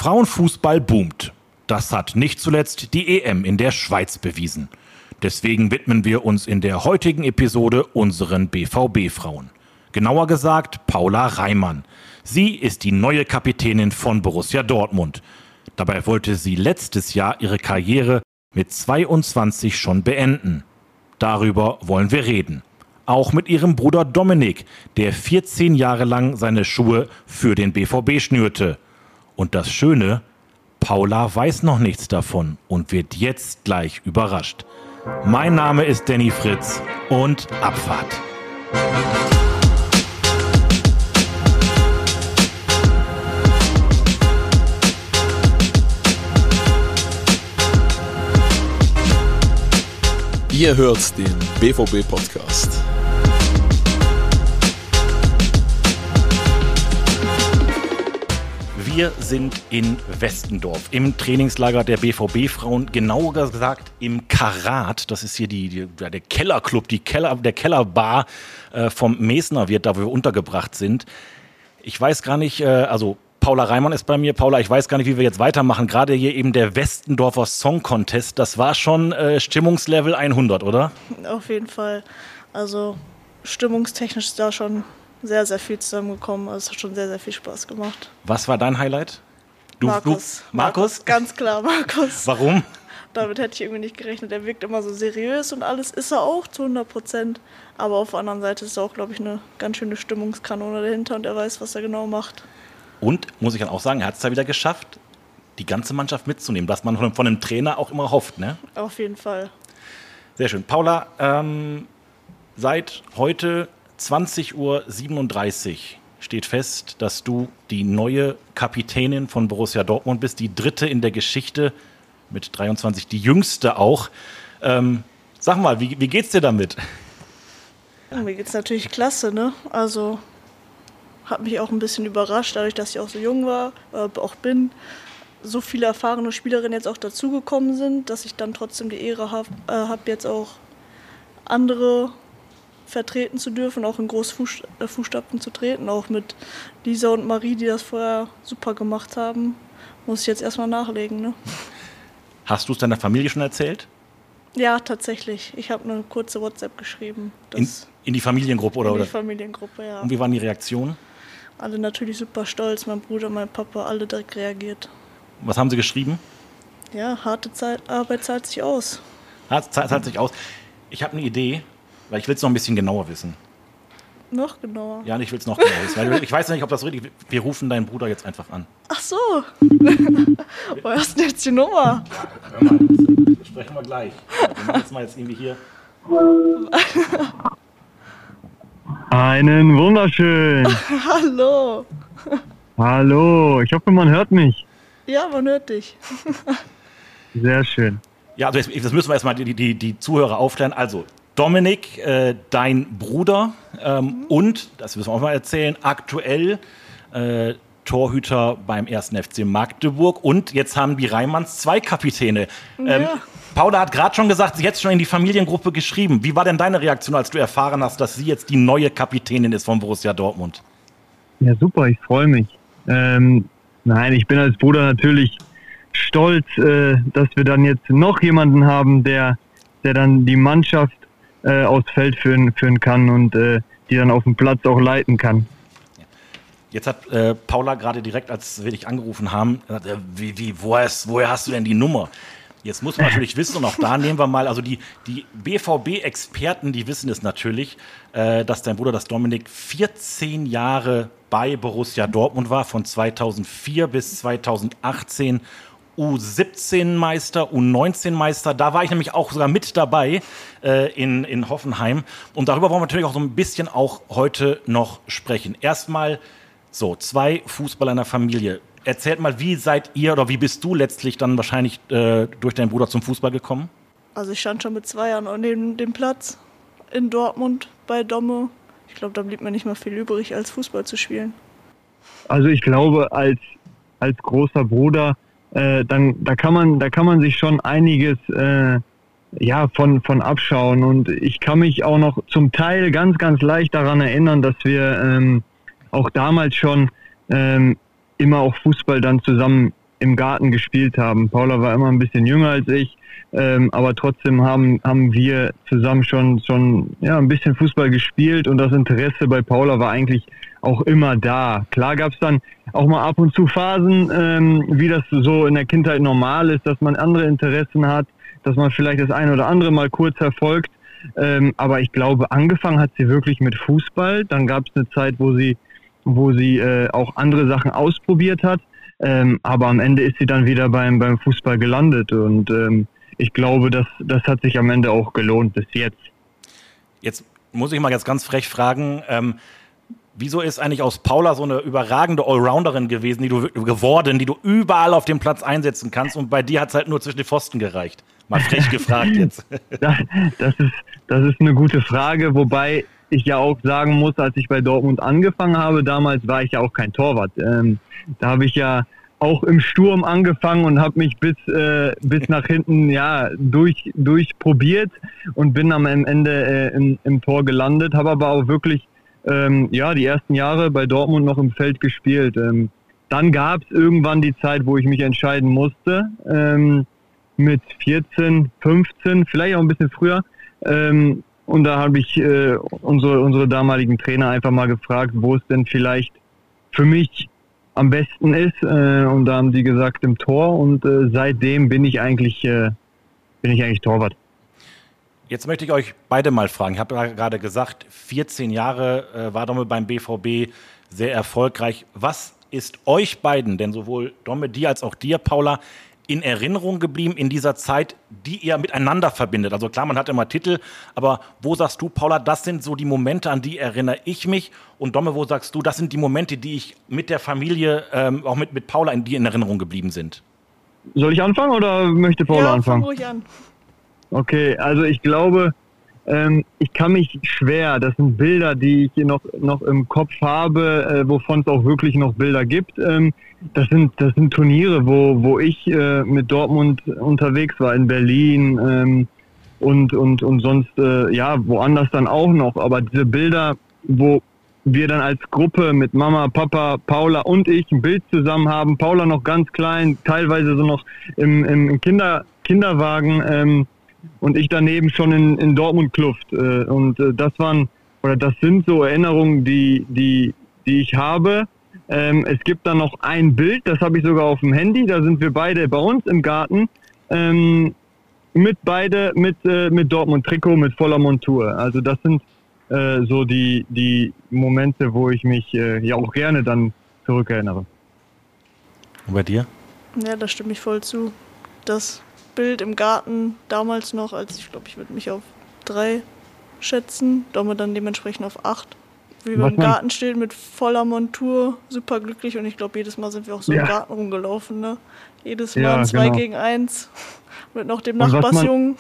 Frauenfußball boomt. Das hat nicht zuletzt die EM in der Schweiz bewiesen. Deswegen widmen wir uns in der heutigen Episode unseren BVB-Frauen. Genauer gesagt Paula Reimann. Sie ist die neue Kapitänin von Borussia Dortmund. Dabei wollte sie letztes Jahr ihre Karriere mit 22 schon beenden. Darüber wollen wir reden. Auch mit ihrem Bruder Dominik, der 14 Jahre lang seine Schuhe für den BVB schnürte. Und das Schöne, Paula weiß noch nichts davon und wird jetzt gleich überrascht. Mein Name ist Danny Fritz und Abfahrt. Ihr hört den BVB-Podcast. Wir sind in Westendorf im Trainingslager der BVB-Frauen, genauer gesagt im Karat. Das ist hier der Kellerclub, der Kellerbar vom Mesner Wirt, da wo wir untergebracht sind. Ich weiß gar nicht, Paula Reimann ist bei mir. Paula, ich weiß gar nicht, wie wir jetzt weitermachen. Gerade hier eben der Westendorfer Song Contest, das war schon Stimmungslevel 100, oder? Auf jeden Fall. Also stimmungstechnisch ist da schon sehr, sehr viel zusammengekommen. Also es hat schon sehr, sehr viel Spaß gemacht. Was war dein Highlight? Markus? Ganz klar, Markus. Warum? Damit hätte ich irgendwie nicht gerechnet. Er wirkt immer so seriös und alles ist er auch zu 100%. Aber auf der anderen Seite ist er auch, glaube ich, eine ganz schöne Stimmungskanone dahinter und er weiß, was er genau macht. Und, muss ich dann auch sagen, er hat es da wieder geschafft, die ganze Mannschaft mitzunehmen, was man von einem Trainer auch immer hofft, ne? Auf jeden Fall. Sehr schön. Paula, seit heute 20:37 Uhr steht fest, dass du die neue Kapitänin von Borussia Dortmund bist, die dritte in der Geschichte, mit 23 die jüngste auch. Sag mal, wie geht's dir damit? Ja, mir geht's natürlich klasse, ne? Also hat mich auch ein bisschen überrascht, dadurch, dass ich auch so jung war, auch bin. So viele erfahrene Spielerinnen jetzt auch dazugekommen sind, dass ich dann trotzdem die Ehre habe, jetzt auch andere vertreten zu dürfen, auch in große Fußstapfen zu treten, auch mit Lisa und Marie, die das vorher super gemacht haben, muss ich jetzt erstmal nachlegen. Ne? Hast du es deiner Familie schon erzählt? Ja, tatsächlich. Ich habe eine kurze WhatsApp geschrieben. In die Familiengruppe, oder? In die Familiengruppe, ja. Und wie waren die Reaktionen? Alle natürlich super stolz, mein Bruder, mein Papa, alle direkt reagiert. Was haben sie geschrieben? Ja, harte Arbeit zahlt sich aus. Zahlt sich aus. Ich habe eine Idee, weil ich will es noch ein bisschen genauer wissen. Noch genauer? Ja, ich will es noch genauer wissen. Weil ich weiß nicht, ob das richtig ist. Wir rufen deinen Bruder jetzt einfach an. Ach so. Woher hast du denn jetzt die Nummer? Hör mal, das sprechen wir gleich. Wir machen jetzt mal irgendwie hier. Einen wunderschön. Hallo. Hallo, ich hoffe, man hört mich. Ja, man hört dich. Sehr schön. Ja, also das müssen wir erstmal die Zuhörer aufklären. Also Dominik, dein Bruder und, das müssen wir auch mal erzählen, aktuell Torhüter beim 1. FC Magdeburg. Und jetzt haben die Reimanns 2 Kapitäne. Ja. Paula hat gerade schon gesagt, sie hat schon in die Familiengruppe geschrieben. Wie war denn deine Reaktion, als du erfahren hast, dass sie jetzt die neue Kapitänin ist von Borussia Dortmund? Ja, super, ich freue mich. Nein, ich bin als Bruder natürlich stolz, dass wir dann jetzt noch jemanden haben, der dann die Mannschaft aufs Feld führen kann und die dann auf dem Platz auch leiten kann. Jetzt hat Paula gerade direkt, als wir dich angerufen haben, gesagt, woher hast du denn die Nummer? Jetzt muss man natürlich wissen, und auch da nehmen wir mal, also die BVB-Experten, die wissen es natürlich, dass dein Bruder, das Dominik, 14 Jahre bei Borussia Dortmund war, von 2004 bis 2018 U17-Meister, U19-Meister. Da war ich nämlich auch sogar mit dabei in Hoffenheim. Und darüber wollen wir natürlich auch so ein bisschen auch heute noch sprechen. Erstmal so, 2 Fußballer in der Familie. Erzählt mal, wie seid ihr oder wie bist du letztlich dann wahrscheinlich durch deinen Bruder zum Fußball gekommen? Also ich stand schon mit 2 Jahren neben dem Platz in Dortmund bei Domme. Ich glaube, da blieb mir nicht mehr viel übrig, als Fußball zu spielen. Also ich glaube, als großer Bruder, da kann man sich schon einiges von abschauen. Und ich kann mich auch noch zum Teil ganz, ganz leicht daran erinnern, dass wir auch damals schon immer auch Fußball dann zusammen im Garten gespielt haben. Paula war immer ein bisschen jünger als ich, aber trotzdem haben wir zusammen schon ein bisschen Fußball gespielt und das Interesse bei Paula war eigentlich auch immer da. Klar gab es dann auch mal ab und zu Phasen, wie das so in der Kindheit normal ist, dass man andere Interessen hat, dass man vielleicht das ein oder andere mal kurz verfolgt. Aber ich glaube, angefangen hat sie wirklich mit Fußball. Dann gab es eine Zeit, wo sie auch andere Sachen ausprobiert hat. Aber am Ende ist sie dann wieder beim Fußball gelandet. Und ich glaube, das hat sich am Ende auch gelohnt bis jetzt. Jetzt muss ich mal jetzt ganz frech fragen, wieso ist eigentlich aus Paula so eine überragende Allrounderin gewesen, die du überall auf dem Platz einsetzen kannst und bei dir hat es halt nur zwischen die Pfosten gereicht? Mal frech gefragt jetzt. Das ist eine gute Frage, wobei ich ja auch sagen muss, als ich bei Dortmund angefangen habe, damals war ich ja auch kein Torwart. Da habe ich ja auch im Sturm angefangen und habe mich bis nach hinten durchprobiert und bin am Ende im Tor gelandet, habe aber auch wirklich die ersten Jahre bei Dortmund noch im Feld gespielt. Dann gab es irgendwann die Zeit, wo ich mich entscheiden musste, mit 14, 15, vielleicht auch ein bisschen früher. Und da habe ich unsere damaligen Trainer einfach mal gefragt, wo es denn vielleicht für mich am besten ist. Und da haben die gesagt, im Tor. Und seitdem bin ich eigentlich Torwart. Jetzt möchte ich euch beide mal fragen. Ich habe ja gerade gesagt, 14 Jahre war Domme beim BVB sehr erfolgreich. Was ist euch beiden, denn sowohl Domme, dir als auch dir, Paula, in Erinnerung geblieben in dieser Zeit, die ihr miteinander verbindet? Also klar, man hat immer Titel, aber wo sagst du, Paula, das sind so die Momente, an die erinnere ich mich? Und Domme, wo sagst du, das sind die Momente, die ich mit der Familie, auch mit Paula, die in Erinnerung geblieben sind? Soll ich anfangen oder möchte Paula anfangen? Fang ruhig an. Okay, also ich glaube, ich kann mich schwer, das sind Bilder, die ich hier noch im Kopf habe, wovon es auch wirklich noch Bilder gibt. Das sind Turniere, wo ich mit Dortmund unterwegs war, in Berlin und sonst woanders dann auch noch. Aber diese Bilder, wo wir dann als Gruppe mit Mama, Papa, Paula und ich ein Bild zusammen haben, Paula noch ganz klein, teilweise so noch im Kinderwagen, und ich daneben schon in Dortmund Kluft. Das sind so Erinnerungen, die ich habe. Es gibt dann noch ein Bild, das habe ich sogar auf dem Handy, da sind wir beide bei uns im Garten, mit Dortmund-Trikot, mit voller Montur. Also das sind so die Momente, wo ich mich auch gerne dann zurückerinnere. Und bei dir? Ja, da stimme ich voll zu. Das Bild im Garten damals noch, als ich glaube, ich würde mich auf 3 schätzen, Domme dann dementsprechend auf 8. Wie wir im Garten stehen mit voller Montur, super glücklich und ich glaube, jedes Mal sind wir auch so im Garten rumgelaufen, ne? Jedes Mal 2 gegen 1 mit noch dem Nachbarsjungen.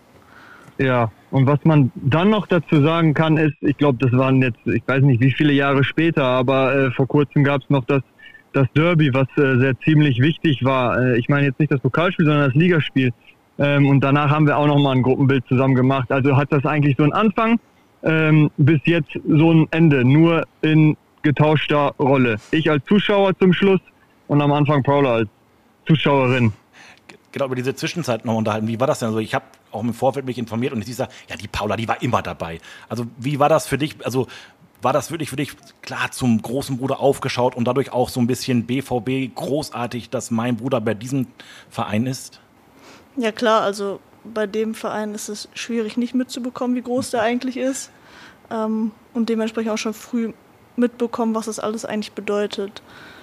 Ja, und was man dann noch dazu sagen kann, ist, ich glaube, das waren jetzt, ich weiß nicht wie viele Jahre später, aber vor kurzem gab es noch das Derby, was sehr ziemlich wichtig war. Ich meine jetzt nicht das Pokalspiel, sondern das Ligaspiel. Und danach haben wir auch nochmal ein Gruppenbild zusammen gemacht. Also hat das eigentlich so einen Anfang bis jetzt so ein Ende, nur in getauschter Rolle. Ich als Zuschauer zum Schluss und am Anfang Paula als Zuschauerin. Genau, über diese Zwischenzeit noch unterhalten. Wie war das denn? Also ich habe auch im Vorfeld mich informiert und ich sage, ja, die Paula, die war immer dabei. Also wie war das für dich? Also war das wirklich für dich klar zum großen Bruder aufgeschaut und dadurch auch so ein bisschen BVB großartig, dass mein Bruder bei diesem Verein ist? Ja klar, also bei dem Verein ist es schwierig nicht mitzubekommen, wie groß der eigentlich ist. Und dementsprechend auch schon früh mitbekommen, was das alles eigentlich bedeutet.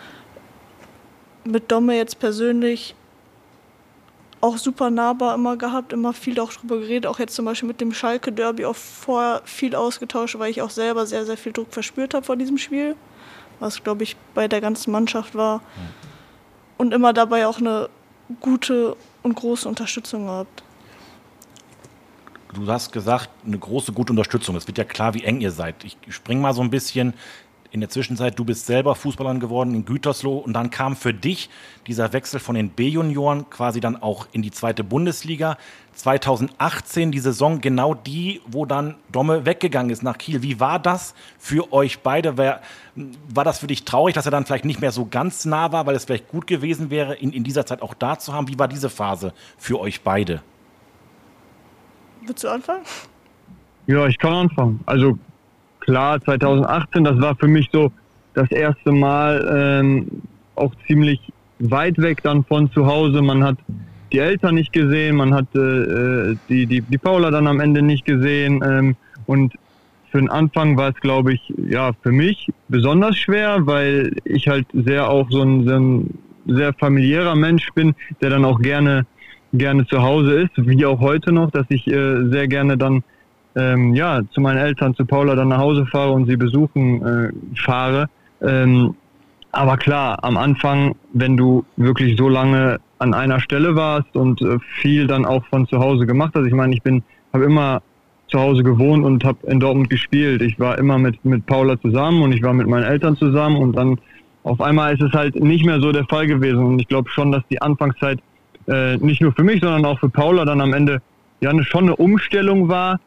Mit Domme jetzt persönlich auch super nahbar immer gehabt, immer viel auch drüber geredet, auch jetzt zum Beispiel mit dem Schalke-Derby auch vorher viel ausgetauscht, weil ich auch selber sehr, sehr viel Druck verspürt habe vor diesem Spiel, was, glaube ich, bei der ganzen Mannschaft war. Und immer dabei auch eine gute und große Unterstützung gehabt. Du hast gesagt, eine große, gute Unterstützung. Es wird ja klar, wie eng ihr seid. Ich springe mal so ein bisschen in der Zwischenzeit, du bist selber Fußballerin geworden in Gütersloh und dann kam für dich dieser Wechsel von den B-Junioren quasi dann auch in die 2. Bundesliga. 2018 die Saison, genau die, wo dann Domme weggegangen ist nach Kiel. Wie war das für euch beide? War das für dich traurig, dass er dann vielleicht nicht mehr so ganz nah war, weil es vielleicht gut gewesen wäre, ihn in dieser Zeit auch da zu haben? Wie war diese Phase für euch beide? Willst du anfangen? Ja, ich kann anfangen. Also klar, 2018, das war für mich so das erste Mal auch ziemlich weit weg dann von zu Hause. Man hat die Eltern nicht gesehen, man hat die Paula dann am Ende nicht gesehen. Und für den Anfang war es, glaube ich, ja, für mich besonders schwer, weil ich halt sehr auch so ein sehr familiärer Mensch bin, der dann auch gerne zu Hause ist, wie auch heute noch, dass ich sehr gerne dann zu meinen Eltern, zu Paula dann nach Hause fahre und sie besuchen fahre. Aber klar, am Anfang, wenn du wirklich so lange an einer Stelle warst und viel dann auch von zu Hause gemacht hast, ich meine, habe immer zu Hause gewohnt und habe in Dortmund gespielt. Ich war immer mit Paula zusammen und ich war mit meinen Eltern zusammen und dann auf einmal ist es halt nicht mehr so der Fall gewesen. Und ich glaube schon, dass die Anfangszeit nicht nur für mich, sondern auch für Paula dann am Ende ja schon eine Umstellung war,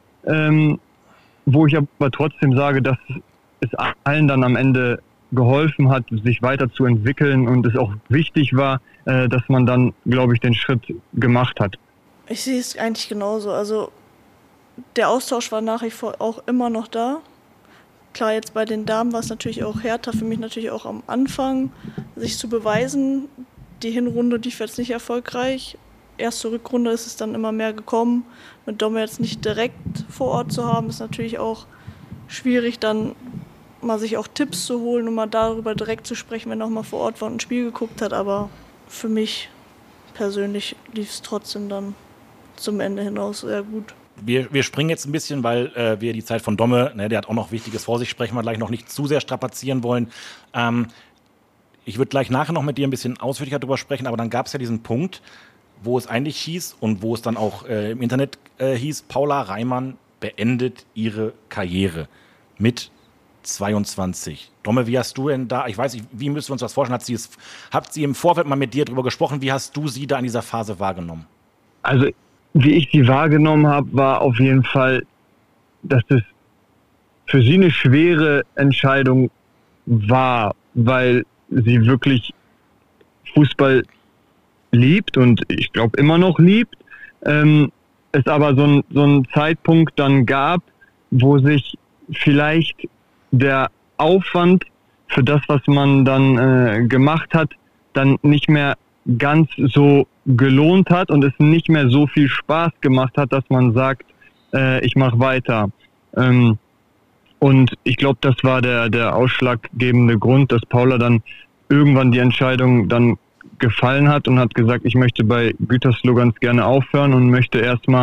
wo ich aber trotzdem sage, dass es allen dann am Ende geholfen hat, sich weiterzuentwickeln und es auch wichtig war, dass man dann, glaube ich, den Schritt gemacht hat. Ich sehe es eigentlich genauso. Also der Austausch war nach wie vor auch immer noch da. Klar, jetzt bei den Damen war es natürlich auch härter, für mich natürlich auch am Anfang, sich zu beweisen. Die Hinrunde lief jetzt nicht erfolgreich. Erste Rückrunde ist es dann immer mehr gekommen. Mit Domme jetzt nicht direkt vor Ort zu haben, ist natürlich auch schwierig, dann mal sich auch Tipps zu holen und mal darüber direkt zu sprechen, wenn er auch mal vor Ort war und ein Spiel geguckt hat. Aber für mich persönlich lief es trotzdem dann zum Ende hinaus sehr gut. Wir springen jetzt ein bisschen, weil wir die Zeit von Domme, der hat auch noch Wichtiges vor sich, sprechen wir gleich noch nicht zu sehr strapazieren wollen. Ich würde gleich nachher noch mit dir ein bisschen ausführlicher darüber sprechen, aber dann gab es ja diesen Punkt, wo es eigentlich hieß und wo es dann auch im Internet hieß, Paula Reimann beendet ihre Karriere mit 22. Domme, wie hast du denn da, ich weiß nicht, wie müssen wir uns das vorstellen, habt sie im Vorfeld mal mit dir darüber gesprochen, wie hast du sie da in dieser Phase wahrgenommen? Also, wie ich sie wahrgenommen habe, war auf jeden Fall, dass es für sie eine schwere Entscheidung war, weil sie wirklich Fußball liebt und ich glaube immer noch liebt. Es aber so einen Zeitpunkt dann gab, wo sich vielleicht der Aufwand für das, was man dann gemacht hat, dann nicht mehr ganz so gelohnt hat und es nicht mehr so viel Spaß gemacht hat, dass man sagt, ich mache weiter. Und ich glaube, das war der ausschlaggebende Grund, dass Paula dann irgendwann die Entscheidung dann gefallen hat und hat gesagt, ich möchte bei Gütersloh ganz gerne aufhören und möchte erstmal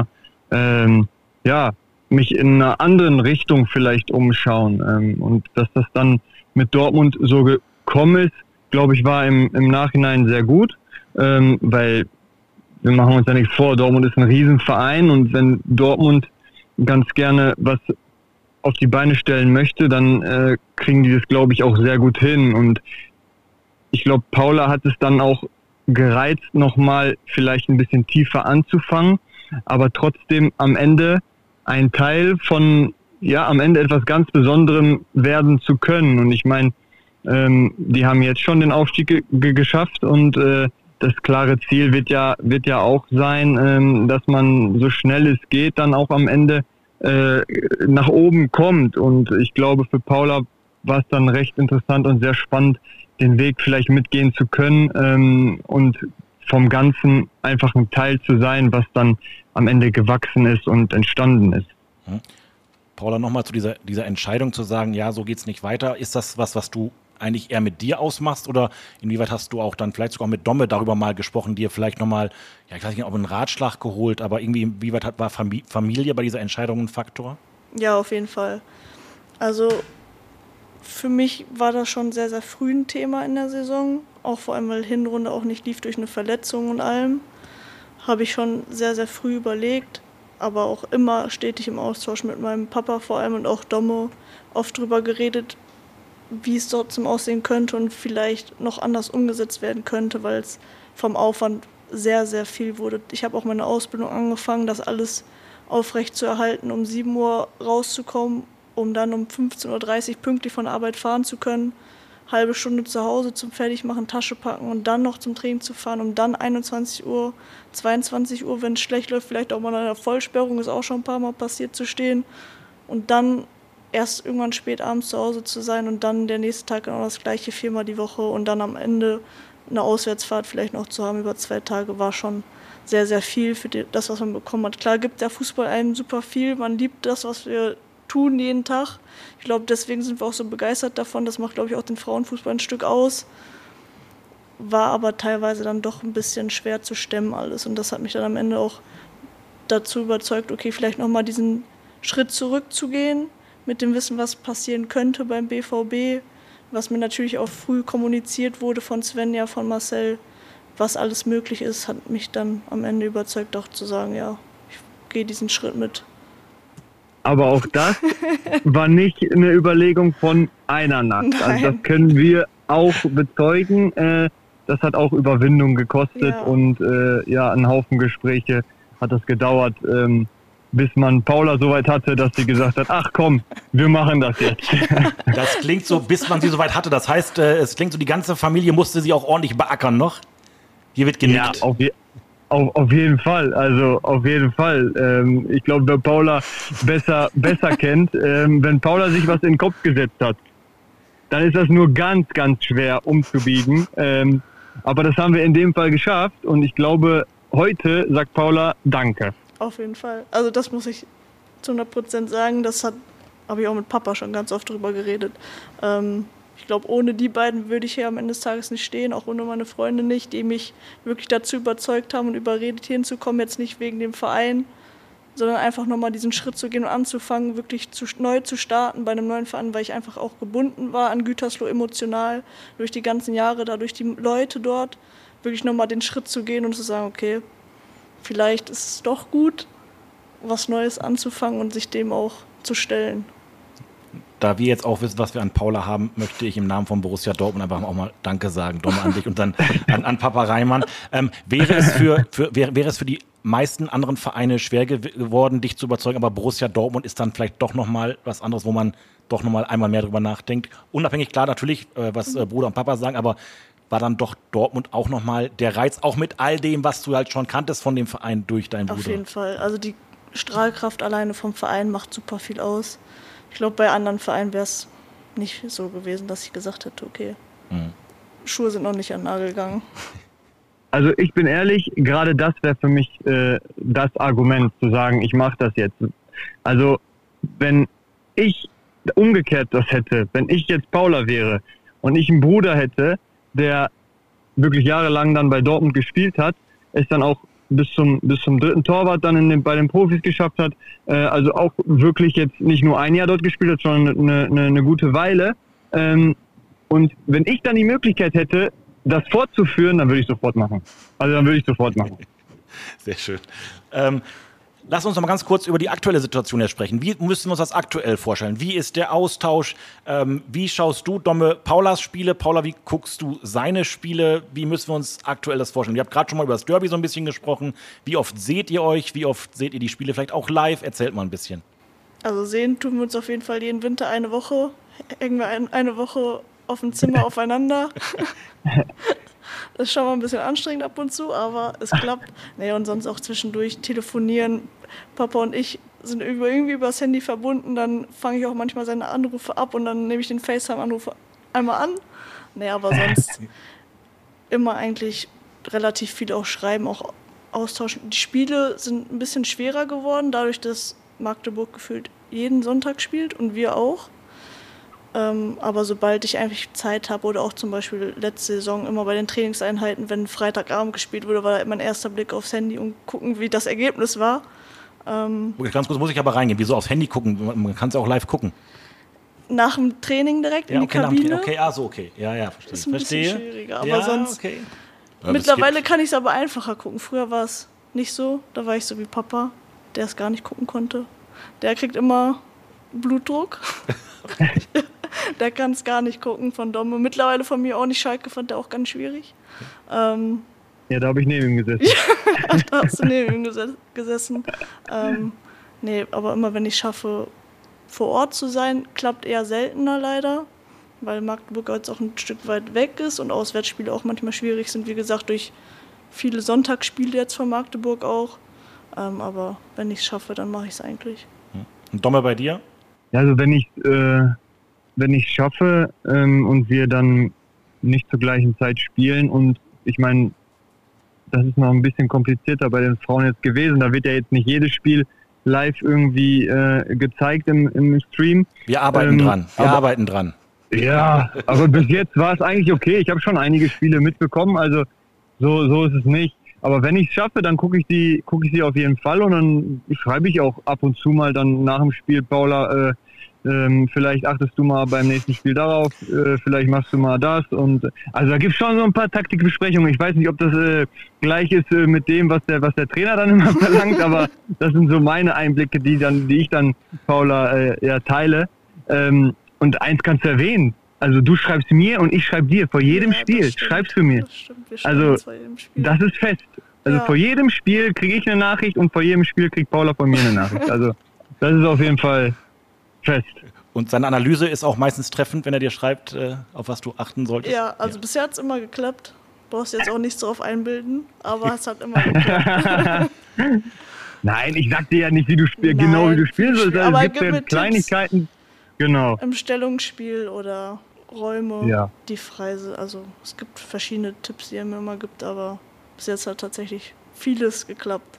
mich in einer anderen Richtung vielleicht umschauen. Und dass das dann mit Dortmund so gekommen ist, glaube ich, war im Nachhinein sehr gut, weil wir machen uns ja nichts vor, Dortmund ist ein Riesenverein und wenn Dortmund ganz gerne was auf die Beine stellen möchte, dann kriegen die das, glaube ich, auch sehr gut hin. Und ich glaube, Paula hat es dann auch gereizt, nochmal vielleicht ein bisschen tiefer anzufangen, aber trotzdem am Ende ein Teil von, am Ende etwas ganz Besonderem werden zu können. Und ich meine, die haben jetzt schon den Aufstieg geschafft und das klare Ziel wird ja auch sein, dass man so schnell es geht dann auch am Ende nach oben kommt. Und ich glaube, für Paula war es dann recht interessant und sehr spannend, den Weg vielleicht mitgehen zu können und vom Ganzen einfach ein Teil zu sein, was dann am Ende gewachsen ist und entstanden ist. Paula, nochmal zu dieser Entscheidung zu sagen, ja, so geht's nicht weiter. Ist das was du eigentlich eher mit dir ausmachst oder inwieweit hast du auch dann vielleicht sogar mit Domme darüber mal gesprochen, dir vielleicht nochmal, ich weiß nicht, ob einen Ratschlag geholt, aber irgendwie inwieweit war Familie bei dieser Entscheidung ein Faktor? Ja, auf jeden Fall. Also für mich war das schon sehr, sehr früh ein Thema in der Saison, auch vor allem, weil Hinrunde auch nicht lief durch eine Verletzung und allem. Habe ich schon sehr, sehr früh überlegt, aber auch immer stetig im Austausch mit meinem Papa vor allem und auch Domme oft drüber geredet, wie es trotzdem aussehen könnte und vielleicht noch anders umgesetzt werden könnte, weil es vom Aufwand sehr, sehr viel wurde. Ich habe auch meine Ausbildung angefangen, das alles aufrecht zu erhalten, um 7 Uhr rauszukommen, um dann um 15:30 Uhr pünktlich von der Arbeit fahren zu können, halbe Stunde zu Hause zum Fertigmachen, Tasche packen und dann noch zum Training zu fahren, um dann 21 Uhr, 22 Uhr, wenn es schlecht läuft, vielleicht auch mal in einer Vollsperrung, ist auch schon ein paar Mal passiert, zu stehen und dann erst irgendwann spät abends zu Hause zu sein und dann der nächste Tag genau das gleiche 4-mal die Woche und dann am Ende eine Auswärtsfahrt vielleicht noch zu haben über 2 Tage, war schon sehr, sehr viel für das, was man bekommen hat. Klar gibt der Fußball einem super viel, man liebt das, was wir tun jeden Tag. Ich glaube, deswegen sind wir auch so begeistert davon. Das macht, glaube ich, auch den Frauenfußball ein Stück aus. War aber teilweise dann doch ein bisschen schwer zu stemmen alles. Und das hat mich dann am Ende auch dazu überzeugt, okay, vielleicht nochmal diesen Schritt zurückzugehen, mit dem Wissen, was passieren könnte beim BVB, was mir natürlich auch früh kommuniziert wurde von Svenja, von Marcel, was alles möglich ist, hat mich dann am Ende überzeugt, auch zu sagen, ja, ich gehe diesen Schritt mit. Aber auch das war nicht eine Überlegung von einer Nacht. Nein. Also das können wir auch bezeugen. Das hat auch Überwindung gekostet und einen Haufen Gespräche hat das gedauert, bis man Paula so weit hatte, dass sie gesagt hat, ach komm, wir machen das jetzt. Das klingt so, bis man sie so weit hatte. Das heißt, es klingt so, die ganze Familie musste sie auch ordentlich beackern noch. Hier wird genickt. Ja, auf jeden Fall, also auf jeden Fall. Ich glaube, wer Paula besser kennt, wenn Paula sich was in den Kopf gesetzt hat, dann ist das nur ganz, ganz schwer umzubiegen. Aber das haben wir in dem Fall geschafft und ich glaube, heute sagt Paula Danke. Auf jeden Fall. Also das muss ich zu 100% sagen. Das habe ich auch mit Papa schon ganz oft drüber geredet. Ich glaube, ohne die beiden würde ich hier am Ende des Tages nicht stehen, auch ohne meine Freunde nicht, die mich wirklich dazu überzeugt haben und überredet, hier hinzukommen. Jetzt nicht wegen dem Verein, sondern einfach nochmal diesen Schritt zu gehen und anzufangen, wirklich neu zu starten bei einem neuen Verein, weil ich einfach auch gebunden war an Gütersloh emotional, durch die ganzen Jahre, da durch die Leute dort, wirklich nochmal den Schritt zu gehen und zu sagen, okay, vielleicht ist es doch gut, was Neues anzufangen und sich dem auch zu stellen. Da wir jetzt auch wissen, was wir an Paula haben, möchte ich im Namen von Borussia Dortmund einfach auch mal Danke sagen, Domme, an dich und dann an Papa Reimann. Wäre es für die meisten anderen Vereine schwer geworden, dich zu überzeugen, aber Borussia Dortmund ist dann vielleicht doch nochmal was anderes, wo man doch nochmal einmal mehr drüber nachdenkt. Unabhängig, klar, natürlich, was Bruder und Papa sagen, aber war dann doch Dortmund auch nochmal der Reiz, auch mit all dem, was du halt schon kanntest von dem Verein durch deinen Bruder? Auf jeden Fall. Also die Strahlkraft alleine vom Verein macht super viel aus. Ich glaube, bei anderen Vereinen wäre es nicht so gewesen, dass ich gesagt hätte, okay, Schuhe sind noch nicht an den Nagel gegangen. Also ich bin ehrlich, gerade das wäre für mich das Argument, zu sagen, ich mache das jetzt. Also wenn ich umgekehrt das hätte, wenn ich jetzt Paula wäre und ich einen Bruder hätte, der wirklich jahrelang dann bei Dortmund gespielt hat, es dann auch bis zum dritten Torwart dann bei den Profis geschafft hat, also auch wirklich jetzt nicht nur ein Jahr dort gespielt hat, sondern eine gute Weile. Und wenn ich dann die Möglichkeit hätte, das fortzuführen, dann würde ich sofort machen. Sehr schön. Lass uns noch mal ganz kurz über die aktuelle Situation hier sprechen. Wie müssen wir uns das aktuell vorstellen? Wie ist der Austausch? Wie schaust du, Domme, Paulas Spiele? Paula, wie guckst du seine Spiele? Wie müssen wir uns aktuell das vorstellen? Ihr habt gerade schon mal über das Derby so ein bisschen gesprochen. Wie oft seht ihr euch? Wie oft seht ihr die Spiele vielleicht auch live? Erzählt mal ein bisschen. Also sehen tun wir uns auf jeden Fall jeden Winter eine Woche. Hängen wir eine Woche auf dem Zimmer aufeinander. Das ist schon mal ein bisschen anstrengend ab und zu, aber es klappt. Nee, und sonst auch zwischendurch telefonieren. Papa und ich sind irgendwie über das Handy verbunden. Dann fange ich auch manchmal seine Anrufe ab und dann nehme ich den FaceTime-Anruf einmal an. Nee, aber sonst immer eigentlich relativ viel auch schreiben, auch austauschen. Die Spiele sind ein bisschen schwerer geworden, dadurch, dass Magdeburg gefühlt jeden Sonntag spielt und wir auch. Aber sobald ich eigentlich Zeit habe oder auch zum Beispiel letzte Saison immer bei den Trainingseinheiten, wenn Freitagabend gespielt wurde, war mein erster Blick aufs Handy und gucken, wie das Ergebnis war. Ganz kurz muss ich aber reingehen. Wieso aufs Handy gucken? Man kann es ja auch live gucken. Nach dem Training direkt in die Kabine. Okay, okay. Ja, verstehe. Das ist ein bisschen schwieriger, aber ja, sonst... Okay. Mittlerweile kann ich es aber einfacher gucken. Früher war es nicht so. Da war ich so wie Papa, der es gar nicht gucken konnte. Der kriegt immer Blutdruck. Der kann es gar nicht gucken von Domme. Mittlerweile von mir auch nicht. Schalke fand er auch ganz schwierig. Ja, da habe ich neben ihm gesessen. Da hast du neben ihm gesessen. Nee, aber immer wenn ich schaffe, vor Ort zu sein, klappt eher seltener leider, weil Magdeburg jetzt auch ein Stück weit weg ist und Auswärtsspiele auch manchmal schwierig sind, wie gesagt, durch viele Sonntagsspiele jetzt von Magdeburg auch. Aber wenn ich es schaffe, dann mache ich es eigentlich. Und Domme, bei dir? Ja, also wenn ich schaffe und wir dann nicht zur gleichen Zeit spielen und ich meine, das ist noch ein bisschen komplizierter bei den Frauen jetzt gewesen, da wird ja jetzt nicht jedes Spiel live irgendwie gezeigt im Stream. Wir arbeiten dran. Ja, aber bis jetzt war es eigentlich okay. Ich habe schon einige Spiele mitbekommen, also so ist es nicht. Aber wenn ich es schaffe, dann gucke ich sie auf jeden Fall und dann schreibe ich auch ab und zu mal dann nach dem Spiel, Paula, vielleicht achtest du mal beim nächsten Spiel darauf, vielleicht machst du mal das und also da gibt es schon so ein paar Taktikbesprechungen. Ich weiß nicht, ob das gleich ist mit dem, was der Trainer dann immer verlangt, aber das sind so meine Einblicke, die ich dann Paula teile. Und eins kannst du erwähnen. Also du schreibst mir und ich schreibe dir vor jedem Spiel. Schreibst du mir. Das stimmt, Also vor jedem Spiel. das ist fest. Also vor jedem Spiel kriege ich eine Nachricht und vor jedem Spiel kriegt Paula von mir eine Nachricht. Also das ist auf jeden Fall fest. Und seine Analyse ist auch meistens treffend, wenn er dir schreibt, auf was du achten solltest? Ja, also bisher hat es immer geklappt. Brauchst jetzt auch nichts drauf einbilden, aber es hat immer geklappt. Nein, ich sag dir ja nicht, wie du spielst, genau wie du spielen sollst. Also, es gibt ja Kleinigkeiten. Tipps. Genau. Im Stellungsspiel oder Räume, die frei sind. Also es gibt verschiedene Tipps, die er mir immer gibt, aber bis jetzt hat tatsächlich vieles geklappt.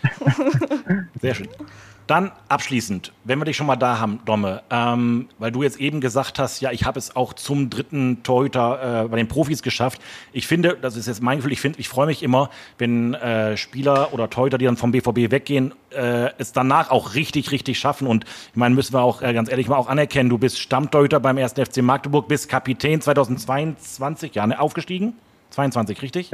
Sehr schön. Dann abschließend, wenn wir dich schon mal da haben, Domme, weil du jetzt eben gesagt hast, ja, ich habe es auch zum 3. Torhüter bei den Profis geschafft. Ich finde, das ist jetzt mein Gefühl, ich freue mich immer, wenn Spieler oder Torhüter, die dann vom BVB weggehen, es danach auch richtig, richtig schaffen. Und ich meine, müssen wir auch ganz ehrlich mal auch anerkennen, du bist Stammtorhüter beim 1. FC Magdeburg, bist Kapitän 2022, ja, ne, aufgestiegen? 22, richtig?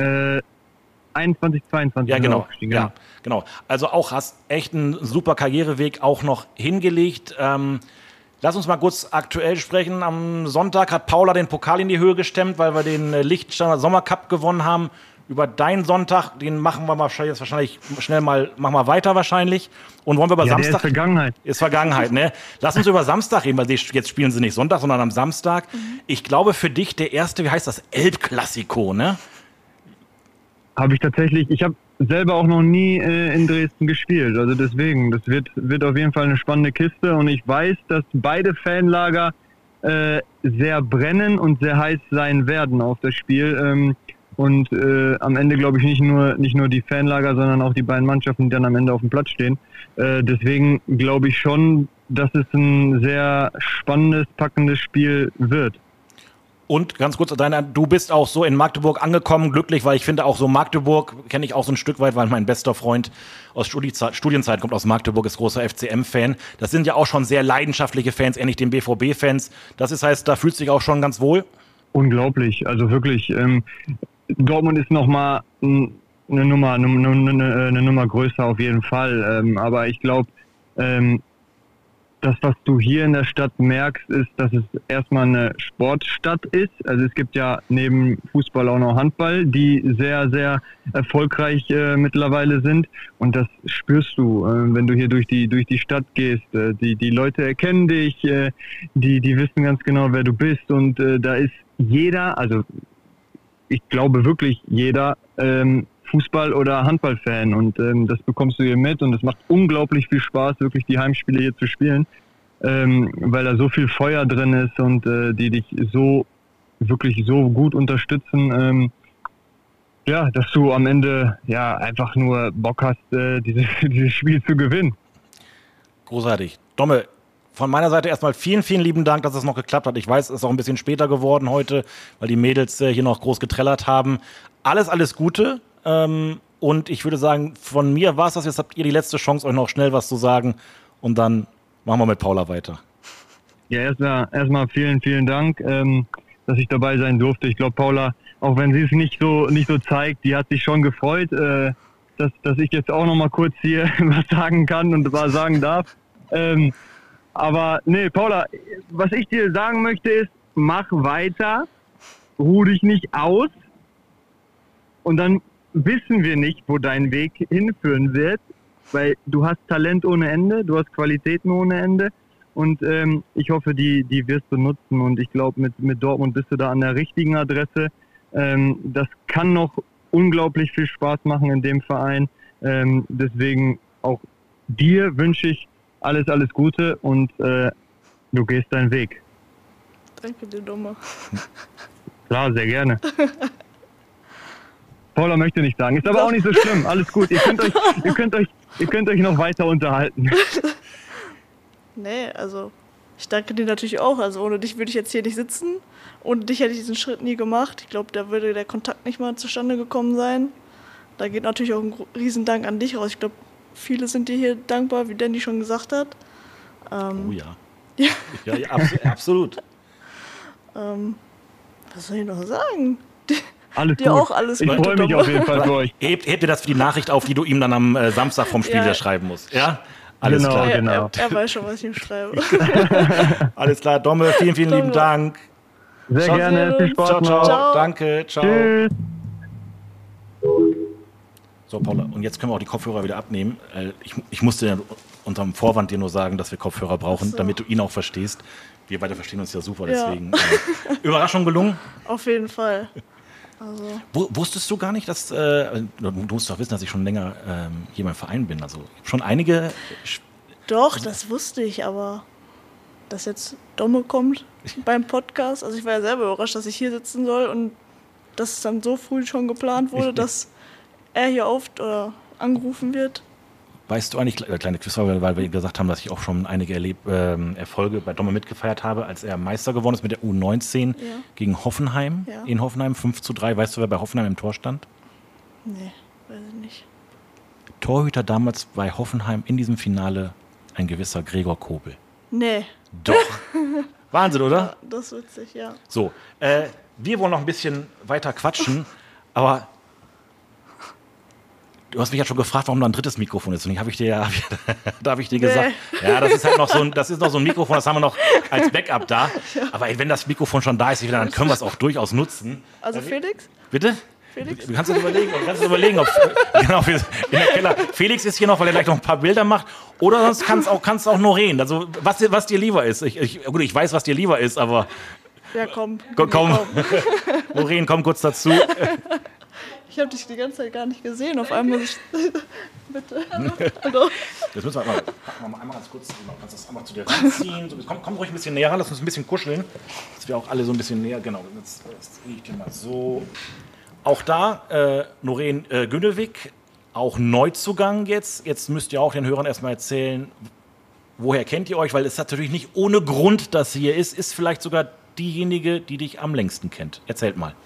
21, 22. Ja, genau. Ja, genau. Also auch hast echt einen super Karriereweg auch noch hingelegt. Lass uns mal kurz aktuell sprechen. Am Sonntag hat Paula den Pokal in die Höhe gestemmt, weil wir den Lichtsteiner Sommercup gewonnen haben. Über deinen Sonntag, den machen wir wahrscheinlich schnell mal, machen wir weiter wahrscheinlich. Und wollen wir über Samstag... Ist Vergangenheit. Ist Vergangenheit, ne? Lass uns über Samstag reden, weil jetzt spielen sie nicht Sonntag, sondern am Samstag. Ich glaube für dich der erste, wie heißt das, Elbklassiko, ne? Habe ich tatsächlich, ich habe selber auch noch nie in Dresden gespielt, also deswegen, das wird auf jeden Fall eine spannende Kiste und ich weiß, dass beide Fanlager sehr brennen und sehr heiß sein werden auf das Spiel und am Ende glaube ich nicht nur die Fanlager, sondern auch die beiden Mannschaften, die dann am Ende auf dem Platz stehen. Deswegen glaube ich schon, dass es ein sehr spannendes, packendes Spiel wird. Und ganz kurz, du bist auch so in Magdeburg angekommen, glücklich, weil ich finde auch so Magdeburg, kenne ich auch so ein Stück weit, weil mein bester Freund aus Studienzeit kommt aus Magdeburg, ist großer FCM-Fan. Das sind ja auch schon sehr leidenschaftliche Fans, ähnlich den BVB-Fans. Das heißt, da fühlst du dich auch schon ganz wohl? Unglaublich, also wirklich. Dortmund ist nochmal eine Nummer größer auf jeden Fall. Aber ich glaube, das, was du hier in der Stadt merkst, ist, dass es erstmal eine Sportstadt ist. Also es gibt ja neben Fußball auch noch Handball, die sehr, sehr erfolgreich mittlerweile sind. Und das spürst du, wenn du hier durch die Stadt gehst. Die Leute erkennen dich, die wissen ganz genau, wer du bist. Und da ist jeder, also ich glaube wirklich jeder, Fußball- oder Handballfan und das bekommst du hier mit und es macht unglaublich viel Spaß, wirklich die Heimspiele hier zu spielen, weil da so viel Feuer drin ist und die dich so wirklich so gut unterstützen, dass du am Ende einfach nur Bock hast, dieses Spiel zu gewinnen. Großartig. Domme, von meiner Seite erstmal vielen, vielen lieben Dank, dass es noch geklappt hat. Ich weiß, es ist auch ein bisschen später geworden heute, weil die Mädels hier noch groß getrellert haben. Alles Gute. Und ich würde sagen, von mir war es das. Jetzt habt ihr die letzte Chance, euch noch schnell was zu sagen. Und dann machen wir mit Paula weiter. Ja, erstmal vielen, vielen Dank, dass ich dabei sein durfte. Ich glaube, Paula, auch wenn sie es nicht so zeigt, die hat sich schon gefreut, dass ich jetzt auch noch mal kurz hier was sagen kann und was sagen darf. Aber nee, Paula, was ich dir sagen möchte ist, mach weiter, ruh dich nicht aus und dann wissen wir nicht, wo dein Weg hinführen wird, weil du hast Talent ohne Ende, du hast Qualitäten ohne Ende und ich hoffe, die wirst du nutzen und ich glaube, mit Dortmund bist du da an der richtigen Adresse. Das kann noch unglaublich viel Spaß machen in dem Verein. Deswegen auch dir wünsche ich alles Gute und du gehst deinen Weg. Danke dir, Doma. Klar, sehr gerne. Paula möchte nicht sagen. Ist aber auch nicht so schlimm. Alles gut. Ihr könnt euch noch weiter unterhalten. Nee, also ich danke dir natürlich auch. Also ohne dich würde ich jetzt hier nicht sitzen. Ohne dich hätte ich diesen Schritt nie gemacht. Ich glaube, da würde der Kontakt nicht mal zustande gekommen sein. Da geht natürlich auch ein Riesendank an dich raus. Ich glaube, viele sind dir hier dankbar, wie Danny schon gesagt hat. Oh ja. Ja, absolut. Was soll ich noch sagen? Alles dir gut. auch alles Ich Gute, freue mich Doma. auf jeden Fall für euch. Hebt dir das für die Nachricht auf, die du ihm dann am Samstag vom Spiel Ja. wieder schreiben musst. Ja? Alles Genau. klar. Genau. Er weiß schon, was ich ihm schreibe. Alles klar, Domme, vielen Domme. lieben Dank. Sehr Ciao. gerne. Viel Spaß Ciao, ciao. noch. Ciao. Danke, ciao. Tschüss. So, Paula, und jetzt können wir auch die Kopfhörer wieder abnehmen. Ich musste unterm Vorwand dir nur sagen, dass wir Kopfhörer brauchen, So. damit du ihn auch verstehst. Wir beide verstehen uns ja super, Ja. deswegen. Überraschung gelungen. Auf jeden Fall. Also, Wusstest du gar nicht, dass, du musst doch wissen, dass ich schon länger hier beim Verein bin. Also schon einige, doch, das wusste ich, aber dass jetzt Domme kommt beim Podcast. Also ich war ja selber überrascht, dass ich hier sitzen soll und dass es dann so früh schon geplant wurde, dass er hier oft oder angerufen wird. weißt du eigentlich, kleine Quizfrage, weil wir gesagt haben, dass ich auch schon einige Erfolge bei Domme mitgefeiert habe, als er Meister geworden ist mit der U19 gegen Hoffenheim. Ja. In Hoffenheim 5:3. Weißt du, wer bei Hoffenheim im Tor stand? Nee, weiß ich nicht. Torhüter damals bei Hoffenheim in diesem Finale ein gewisser Gregor Kobel. Nee, Doch. Wahnsinn, oder? das ist witzig, ja. So, wir wollen noch ein bisschen weiter quatschen, aber du hast mich ja schon gefragt, warum da ein drittes Mikrofon ist. Und da habe ich dir gesagt, ja, das ist halt noch so ein Mikrofon, das haben wir noch als Backup da. Aber ey, wenn das Mikrofon schon da ist, dann können wir es auch durchaus nutzen. Also Felix? Bitte? Felix? Du kannst dir überlegen, ob genau, in der Keller. Felix ist hier noch, weil er gleich noch ein paar Bilder macht. Oder sonst kannst auch Noreen. Also was dir lieber ist. Gut, ich weiß, was dir lieber ist, aber Ja, komm. komm. Noreen, komm kurz dazu. Ich habe dich die ganze Zeit gar nicht gesehen. Auf einmal muss ich... Bitte. Hallo. Jetzt müssen wir packen wir mal einmal ganz kurz, du kannst das einmal zu dir ranziehen. So, komm ruhig ein bisschen näher ran, lass uns ein bisschen kuscheln. Dass wir auch alle so ein bisschen näher, genau. Jetzt drehe ich dir mal so. Auch da, Noreen Günnewig, auch Neuzugang jetzt. Jetzt müsst ihr auch den Hörern erstmal erzählen, woher kennt ihr euch? Weil es natürlich nicht ohne Grund, dass sie hier ist vielleicht sogar diejenige, die dich am längsten kennt. Erzählt mal.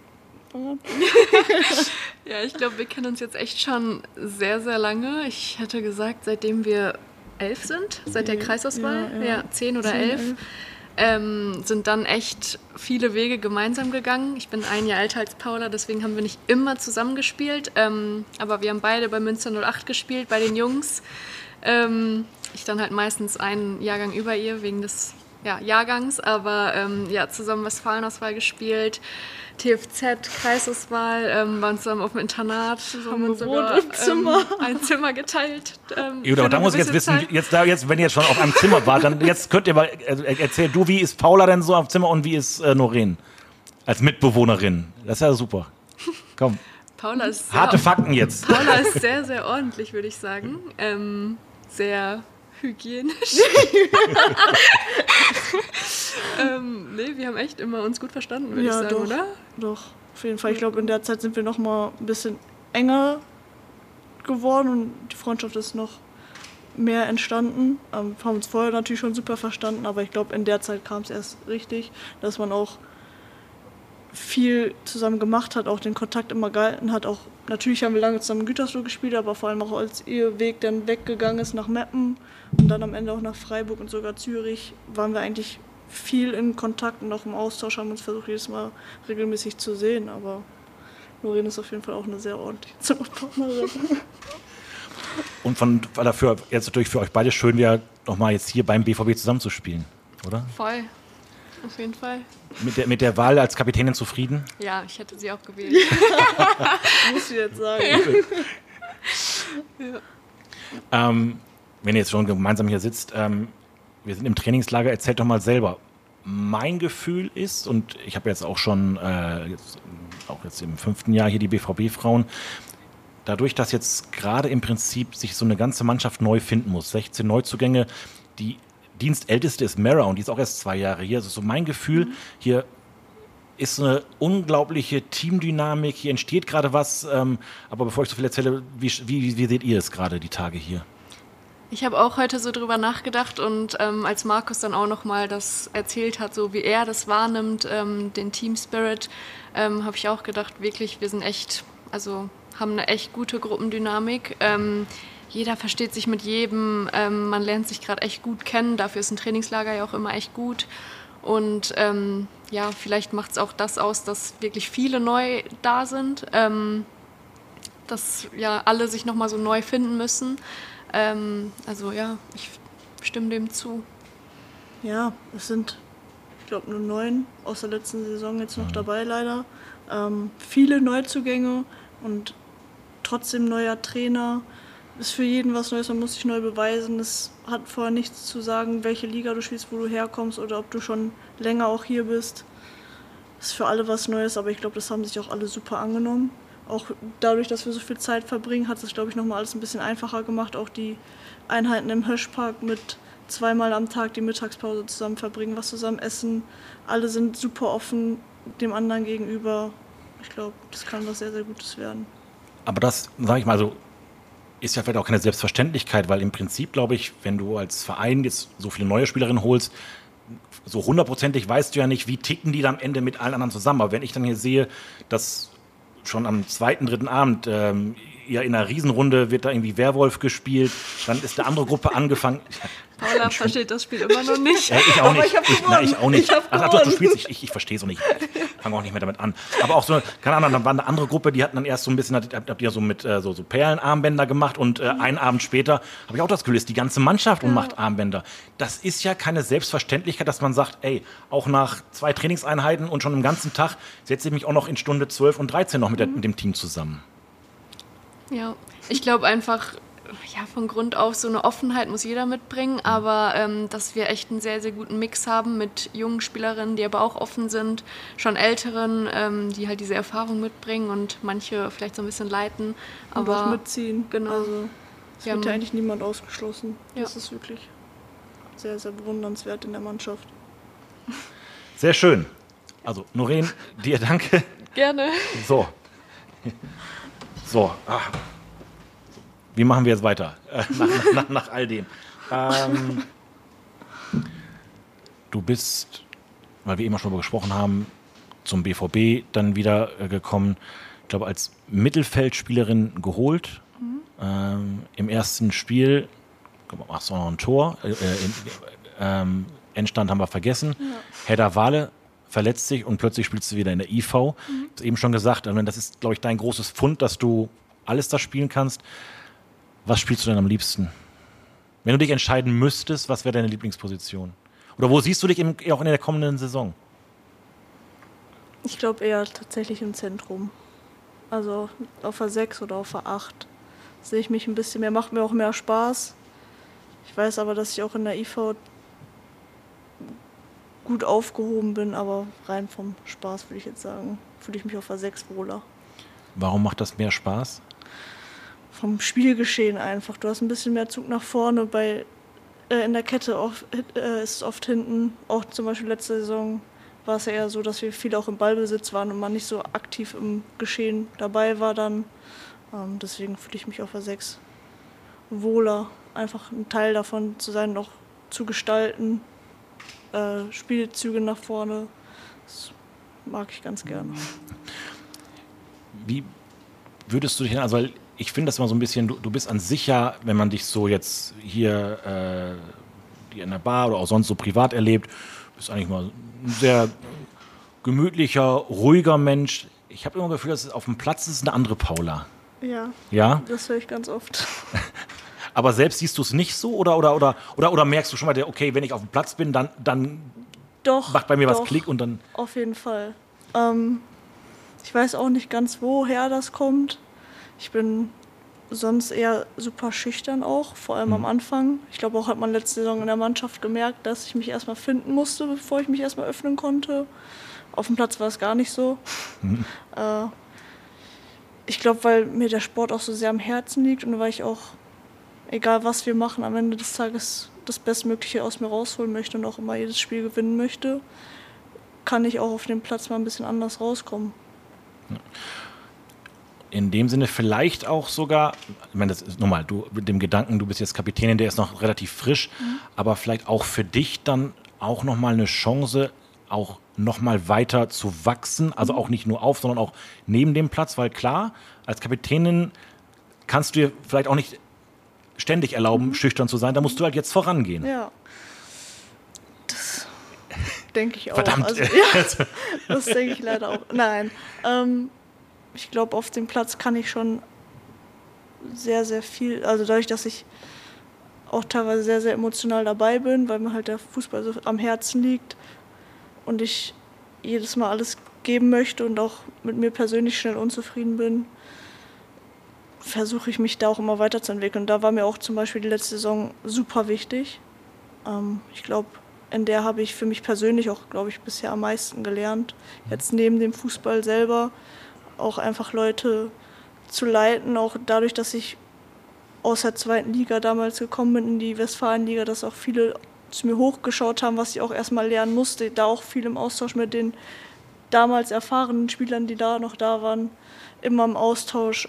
Ja, ich glaube, wir kennen uns jetzt echt schon sehr, sehr lange. Ich hätte gesagt, seitdem wir 11 sind, seit der Kreisauswahl, ja 10 oder 11, sind dann echt viele Wege gemeinsam gegangen. Ich bin ein Jahr älter als Paula, deswegen haben wir nicht immer zusammen gespielt. Aber wir haben beide bei Münster 08 gespielt, bei den Jungs. Ich dann halt meistens einen Jahrgang über ihr, wegen des Jahrgangs. Aber zusammen Westfalenauswahl gespielt. TFZ, Kreisauswahl, waren zusammen auf dem Internat, so haben uns sogar im Zimmer. Ein Zimmer geteilt. Judah, da muss ich jetzt wissen, wenn ihr jetzt schon auf einem Zimmer wart, dann jetzt könnt ihr mal erzählen, wie ist Paula denn so am Zimmer und wie ist Noreen als Mitbewohnerin? Das ist ja super. Komm, Paula ist harte Fakten jetzt. Paula ist sehr, sehr ordentlich, würde ich sagen. Sehr hygienisch. Wir haben echt immer uns gut verstanden, würde ich sagen, doch, oder? Doch, auf jeden Fall. Ich glaube, in der Zeit sind wir noch mal ein bisschen enger geworden und die Freundschaft ist noch mehr entstanden. Wir haben uns vorher natürlich schon super verstanden, aber ich glaube, in der Zeit kam es erst richtig, dass man auch viel zusammen gemacht hat, auch den Kontakt immer gehalten hat. Auch natürlich haben wir lange zusammen in Gütersloh gespielt, aber vor allem auch als ihr Weg dann weggegangen ist nach Meppen und dann am Ende auch nach Freiburg und sogar Zürich, waren wir eigentlich viel in Kontakt und auch im Austausch, haben uns versucht, jedes Mal regelmäßig zu sehen. Aber Noreen ist auf jeden Fall auch eine sehr ordentliche Zimmerpartnerin. Und dafür jetzt natürlich für euch beide schön, wieder nochmal jetzt hier beim BVB zusammenzuspielen, oder? Voll, auf jeden Fall. Mit der Wahl als Kapitänin zufrieden? Ja, ich hätte sie auch gewählt. Muss ich jetzt sagen. Wenn ihr jetzt schon gemeinsam hier sitzt, wir sind im Trainingslager, erzählt doch mal selber. Mein Gefühl ist, und ich habe jetzt auch schon, jetzt im 5. Jahr hier die BVB-Frauen, dadurch, dass jetzt gerade im Prinzip sich so eine ganze Mannschaft neu finden muss, 16 Neuzugänge, die Dienstälteste ist Mara und die ist auch erst 2 Jahre hier. Also so mein Gefühl, hier ist eine unglaubliche Teamdynamik, hier entsteht gerade was. Aber bevor ich so viel erzähle, wie seht ihr es gerade, die Tage hier? Ich habe auch heute so drüber nachgedacht und als Markus dann auch nochmal das erzählt hat, so wie er das wahrnimmt, den Team Spirit, habe ich auch gedacht, wirklich, wir sind echt, also haben eine echt gute Gruppendynamik. Jeder versteht sich mit jedem, man lernt sich gerade echt gut kennen, dafür ist ein Trainingslager ja auch immer echt gut. Und ja, vielleicht macht es auch das aus, dass wirklich viele neu da sind, dass ja alle sich nochmal so neu finden müssen. Also ja, ich stimme dem zu. Ja, es sind, ich glaube, nur 9 aus der letzten Saison jetzt noch dabei leider. Viele Neuzugänge und trotzdem neuer Trainer. Ist für jeden was Neues, man muss sich neu beweisen. Es hat vorher nichts zu sagen, welche Liga du spielst, wo du herkommst oder ob du schon länger auch hier bist. Ist für alle was Neues, aber ich glaube, das haben sich auch alle super angenommen. Auch dadurch, dass wir so viel Zeit verbringen, hat es, glaube ich, nochmal alles ein bisschen einfacher gemacht. Auch die Einheiten im Höschpark mit 2-mal am Tag die Mittagspause zusammen verbringen, was zusammen essen. Alle sind super offen dem anderen gegenüber. Ich glaube, das kann was sehr, sehr Gutes werden. Aber das, sage ich mal so, ist ja vielleicht auch keine Selbstverständlichkeit, weil im Prinzip, glaube ich, wenn du als Verein jetzt so viele neue Spielerinnen holst, so 100%ig weißt du ja nicht, wie ticken die dann am Ende mit allen anderen zusammen. Aber wenn ich dann hier sehe, dass schon am 2., 3. Abend ja in einer Riesenrunde wird da irgendwie Werwolf gespielt, dann ist eine andere Gruppe angefangen. Paula versteht das Spiel immer noch nicht. Ich auch nicht. Ich auch nicht. Ach doch, du spielst, ich verstehe es auch nicht. Ich fange auch nicht mehr damit an. Aber auch so, keine Ahnung, dann war eine andere Gruppe, die hatten dann erst so ein bisschen, habt ihr so mit so Perlenarmbänder gemacht und einen Abend später habe ich auch das Gefühl, ist die ganze Mannschaft und macht Armbänder. Das ist ja keine Selbstverständlichkeit, dass man sagt, ey, auch nach 2 Trainingseinheiten und schon im ganzen Tag setze ich mich auch noch in Stunde 12 und 13 noch mit dem Team zusammen. Ja, ich glaube einfach, ja, von Grund auf so eine Offenheit muss jeder mitbringen, aber dass wir echt einen sehr, sehr guten Mix haben mit jungen Spielerinnen, die aber auch offen sind, schon älteren, die halt diese Erfahrung mitbringen und manche vielleicht so ein bisschen leiten. Aber auch mitziehen. Genau. Also es wird ja eigentlich niemand ausgeschlossen. Ja. Das ist wirklich sehr, sehr bewundernswert in der Mannschaft. Sehr schön. Also, Noreen, dir danke. Gerne. So. Wie machen wir jetzt weiter? Nach all dem. Du bist, weil wir eben schon darüber gesprochen haben, zum BVB dann wieder gekommen. Ich glaube, als Mittelfeldspielerin geholt. Im ersten Spiel machst du auch noch ein Tor. Endstand haben wir vergessen. Ja. Hedda Wahle verletzt sich und plötzlich spielst du wieder in der IV. Du hast eben schon gesagt, das ist, glaube ich, dein großes Pfund, dass du alles da spielen kannst. Was spielst du denn am liebsten? Wenn du dich entscheiden müsstest, was wäre deine Lieblingsposition? Oder wo siehst du dich auch in der kommenden Saison? Ich glaube eher tatsächlich im Zentrum. Also auf der 6 oder auf der 8 sehe ich mich ein bisschen mehr, macht mir auch mehr Spaß. Ich weiß aber, dass ich auch in der IV gut aufgehoben bin, aber rein vom Spaß würde ich jetzt sagen, fühle ich mich auf der 6 wohler. Warum macht das mehr Spaß? Vom Spielgeschehen einfach. Du hast ein bisschen mehr Zug nach vorne. In der Kette ist es oft hinten. Auch zum Beispiel letzte Saison war es ja eher so, dass wir viel auch im Ballbesitz waren und man nicht so aktiv im Geschehen dabei war dann. Deswegen fühle ich mich auf der 6 wohler. Einfach ein Teil davon zu sein, noch zu gestalten. Spielzüge nach vorne. Das mag ich ganz gerne. Wie würdest du dich, also ich finde das immer so ein bisschen, du bist an sich ja, wenn man dich so jetzt hier in der Bar oder auch sonst so privat erlebt, bist eigentlich mal ein sehr gemütlicher, ruhiger Mensch. Ich habe immer das Gefühl, dass auf dem Platz ist eine andere Paula. Ja, ja? Das höre ich ganz oft. Aber selbst siehst du es nicht so oder merkst du schon mal, okay, wenn ich auf dem Platz bin, dann macht bei mir was Klick und dann... Auf jeden Fall. Ich weiß auch nicht ganz, woher das kommt. Ich bin sonst eher super schüchtern auch, vor allem am Anfang. Ich glaube auch, hat man letzte Saison in der Mannschaft gemerkt, dass ich mich erstmal finden musste, bevor ich mich erstmal öffnen konnte. Auf dem Platz war es gar nicht so. Ich glaube, weil mir der Sport auch so sehr am Herzen liegt und weil ich auch, egal was wir machen, am Ende des Tages das Bestmögliche aus mir rausholen möchte und auch immer jedes Spiel gewinnen möchte, kann ich auch auf dem Platz mal ein bisschen anders rauskommen. In dem Sinne vielleicht auch sogar, ich meine, das ist normal, du mit dem Gedanken, du bist jetzt Kapitänin, der ist noch relativ frisch, aber vielleicht auch für dich dann auch nochmal eine Chance, auch nochmal weiter zu wachsen, also auch nicht nur auf, sondern auch neben dem Platz, weil klar, als Kapitänin kannst du dir vielleicht auch nicht ständig erlauben, schüchtern zu sein, da musst du halt jetzt vorangehen. Ja, das denke ich auch. Verdammt. Also, ja, das denke ich leider auch. Nein, ich glaube, auf dem Platz kann ich schon sehr, sehr viel, also dadurch, dass ich auch teilweise sehr, sehr emotional dabei bin, weil mir halt der Fußball so am Herzen liegt und ich jedes Mal alles geben möchte und auch mit mir persönlich schnell unzufrieden bin, versuche ich mich da auch immer weiterzuentwickeln. Und da war mir auch zum Beispiel die letzte Saison super wichtig. Ich glaube, in der habe ich für mich persönlich auch, glaube ich, bisher am meisten gelernt. Jetzt neben dem Fußball selber auch einfach Leute zu leiten, auch dadurch, dass ich aus der 2. Liga damals gekommen bin in die Westfalenliga, dass auch viele zu mir hochgeschaut haben, was ich auch erstmal lernen musste. Da auch viel im Austausch mit den damals erfahrenen Spielern, die da noch da waren, immer im Austausch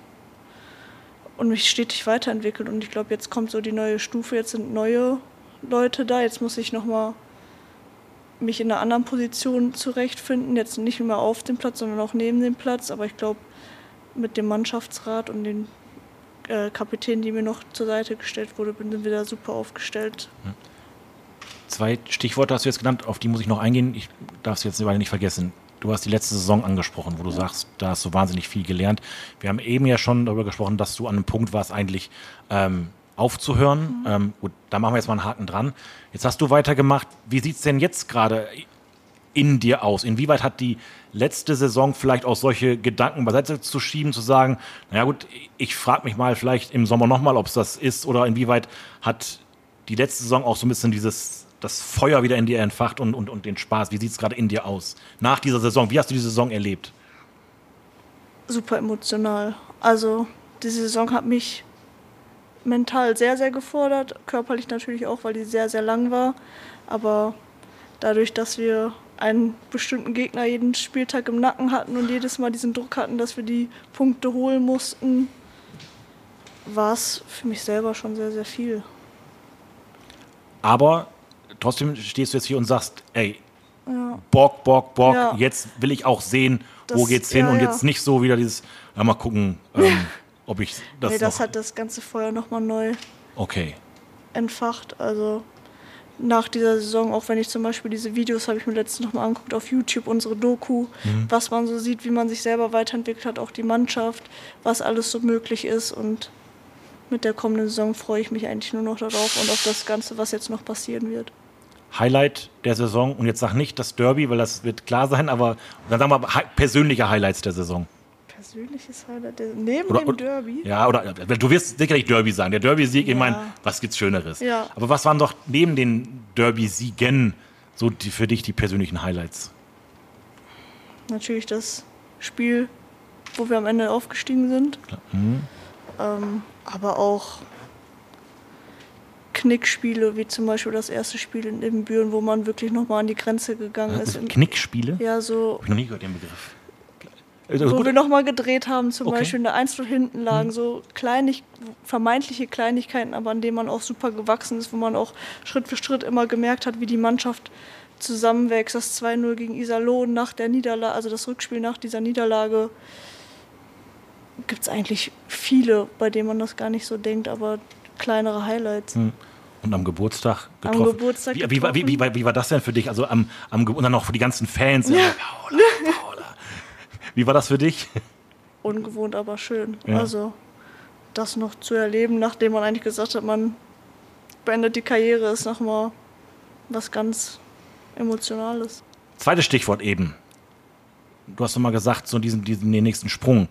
und mich stetig weiterentwickelt. Und ich glaube, jetzt kommt so die neue Stufe, jetzt sind neue Leute da, jetzt muss ich nochmal mich in einer anderen Position zurechtfinden, jetzt nicht mehr auf dem Platz, sondern auch neben dem Platz, aber ich glaube, mit dem Mannschaftsrat und den Kapitänen, die mir noch zur Seite gestellt wurde, sind wir da super aufgestellt. 2 Stichworte hast du jetzt genannt, auf die muss ich noch eingehen, ich darf es jetzt nicht vergessen. Du hast die letzte Saison angesprochen, wo du sagst, da hast du wahnsinnig viel gelernt. Wir haben eben ja schon darüber gesprochen, dass du an einem Punkt warst, eigentlich aufzuhören. Gut, da machen wir jetzt mal einen Haken dran. Jetzt hast du weitergemacht. Wie sieht es denn jetzt gerade in dir aus? Inwieweit hat die letzte Saison vielleicht auch solche Gedanken beiseite zu schieben, zu sagen, naja gut, ich frage mich mal vielleicht im Sommer nochmal, ob es das ist, oder inwieweit hat die letzte Saison auch so ein bisschen das Feuer wieder in dir entfacht und den Spaß? Wie sieht es gerade in dir aus? Nach dieser Saison, wie hast du die Saison erlebt? Super emotional. Also diese Saison hat mich mental sehr, sehr gefordert, körperlich natürlich auch, weil die sehr, sehr lang war. Aber dadurch, dass wir einen bestimmten Gegner jeden Spieltag im Nacken hatten und jedes Mal diesen Druck hatten, dass wir die Punkte holen mussten, war es für mich selber schon sehr, sehr viel. Aber trotzdem stehst du jetzt hier und sagst, ey, Bock, Ja. jetzt will ich auch sehen, wo geht's hin, und jetzt nicht so wieder dieses, mal gucken, ob ich das das hat das ganze Feuer nochmal neu entfacht. Also nach dieser Saison, auch wenn ich zum Beispiel diese Videos, habe ich mir letztens nochmal angeguckt auf YouTube, unsere Doku, was man so sieht, wie man sich selber weiterentwickelt hat, auch die Mannschaft, was alles so möglich ist, und mit der kommenden Saison freue ich mich eigentlich nur noch darauf und auf das Ganze, was jetzt noch passieren wird. Highlight der Saison, und jetzt sag nicht das Derby, weil das wird klar sein, aber dann sagen wir mal persönliche Highlights der Saison. Persönliches Highlight neben dem Derby? Ja, oder du wirst sicherlich Derby sagen. Der Derby-Sieg, ich meine, was gibt's Schöneres? Ja. Aber was waren doch neben den Derby-Siegen so für dich die persönlichen Highlights? Natürlich das Spiel, wo wir am Ende aufgestiegen sind. Aber auch Knickspiele, wie zum Beispiel das erste Spiel in Ibbenbüren, wo man wirklich nochmal an die Grenze gegangen ist. Knickspiele? Ja, so. Hab ich noch nie gehört, den Begriff. Wo wir nochmal gedreht haben, zum Beispiel in der 1-0 hinten lagen, so vermeintliche Kleinigkeiten, aber an denen man auch super gewachsen ist, wo man auch Schritt für Schritt immer gemerkt hat, wie die Mannschaft zusammenwächst. Das 2-0 gegen Iserlohn nach der Niederlage, also das Rückspiel nach dieser Niederlage, gibt es eigentlich viele, bei denen man das gar nicht so denkt, aber kleinere Highlights. Und am Geburtstag getroffen. Am Geburtstag wie war das denn für dich? Also und dann noch für die ganzen Fans. Ja. Paula. Wie war das für dich? Ungewohnt, aber schön. Ja. Also das noch zu erleben, nachdem man eigentlich gesagt hat, man beendet die Karriere, ist nochmal was ganz Emotionales. Zweites Stichwort eben. Du hast nochmal gesagt, so den nächsten Sprung.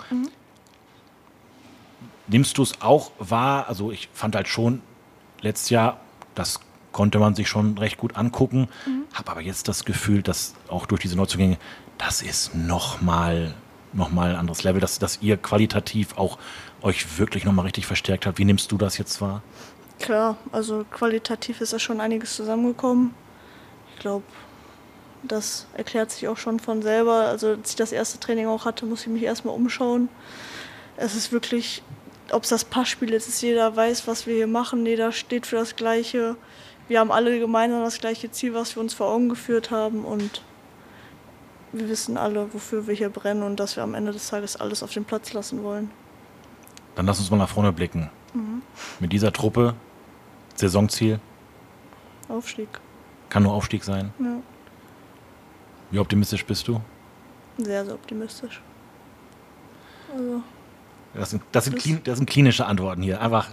Nimmst du es auch wahr? Also ich fand halt schon, letztes Jahr, das konnte man sich schon recht gut angucken, habe aber jetzt das Gefühl, dass auch durch diese Neuzugänge, das ist nochmal ein anderes Level, dass ihr qualitativ auch euch wirklich nochmal richtig verstärkt habt. Wie nimmst du das jetzt wahr? Klar, also qualitativ ist da schon einiges zusammengekommen. Ich glaube, das erklärt sich auch schon von selber. Also als ich das erste Training auch hatte, musste ich mich erstmal umschauen. Es ist wirklich, ob es das Passspiel jetzt ist, jeder weiß, was wir hier machen, jeder steht für das Gleiche. Wir haben alle gemeinsam das gleiche Ziel, was wir uns vor Augen geführt haben und wir wissen alle, wofür wir hier brennen und dass wir am Ende des Tages alles auf den Platz lassen wollen. Dann lass uns mal nach vorne blicken. Mit dieser Truppe, Saisonziel? Aufstieg. Kann nur Aufstieg sein? Ja. Wie optimistisch bist du? Sehr, sehr optimistisch. Also, das sind klinische Antworten hier. Einfach.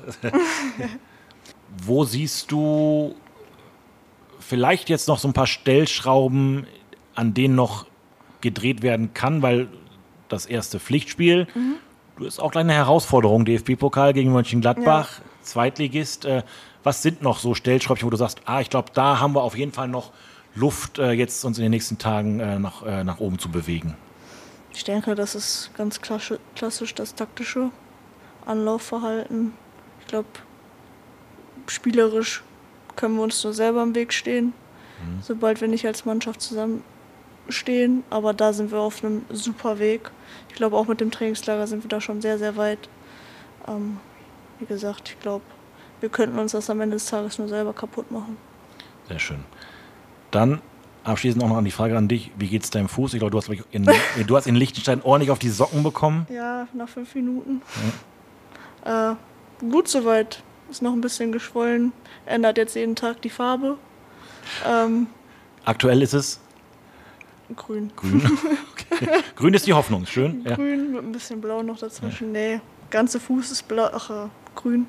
Wo siehst du vielleicht jetzt noch so ein paar Stellschrauben, an denen noch gedreht werden kann, weil das erste Pflichtspiel, du hast auch gleich eine Herausforderung, DFB-Pokal gegen Mönchengladbach, ja. Zweitligist. Was sind noch so Stellschräubchen, wo du sagst, ich glaube, da haben wir auf jeden Fall noch Luft, jetzt uns in den nächsten Tagen nach oben zu bewegen? Ich denke, das ist ganz klassisch das taktische Anlaufverhalten. Ich glaube, spielerisch können wir uns nur selber im Weg stehen, sobald wir nicht als Mannschaft zusammenstehen. Aber da sind wir auf einem super Weg. Ich glaube, auch mit dem Trainingslager sind wir da schon sehr, sehr weit. Wie gesagt, ich glaube, wir könnten uns das am Ende des Tages nur selber kaputt machen. Sehr schön. Dann abschließend auch noch die Frage an dich. Wie geht's deinem Fuß? Ich glaube, du hast in Liechtenstein ordentlich auf die Socken bekommen. Ja, nach 5 Minuten. Ja. Gut soweit. Ist noch ein bisschen geschwollen. Ändert jetzt jeden Tag die Farbe. Aktuell ist es? Grün. Okay. Grün ist die Hoffnung. Schön. Grün mit ein bisschen Blau noch dazwischen. Ja. Nee, ganze Fuß ist blau. Grün.